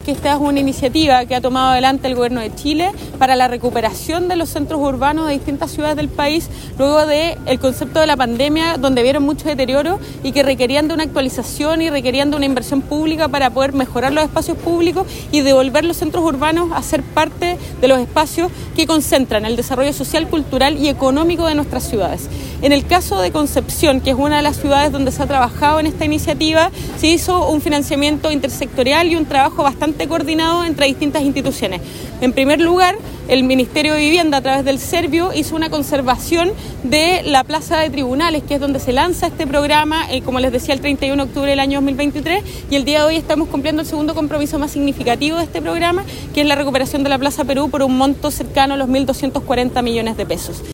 que esta es una iniciativa que ha tomado adelante el Gobierno de Chile para la recuperación de los centros urbanos de distintas ciudades del país, luego del concepto de la pandemia, donde vieron mucho deterioro y que requerían de una actualización y requerían de una inversión pública para poder mejorar los espacios públicos y devolver los centros urbanos a ser parte de los espacios que concentran el desarrollo social, cultural y económico de nuestras ciudades. En el caso de Concepción, que es una de las ciudades donde se ha trabajado en esta iniciativa, se hizo un financiamiento intersectorial y un trabajo bastante coordinado entre distintas instituciones. En primer lugar, el Ministerio de Vivienda, a través del Servio, hizo una conservación de la Plaza de Tribunales, que es donde se lanza este programa, como les decía, el 31 de octubre del año 2023, y el día de hoy estamos cumpliendo el segundo compromiso más significativo de este programa, que es la recuperación de la Plaza Perú por un monto cercano a los 1.240 millones de pesos.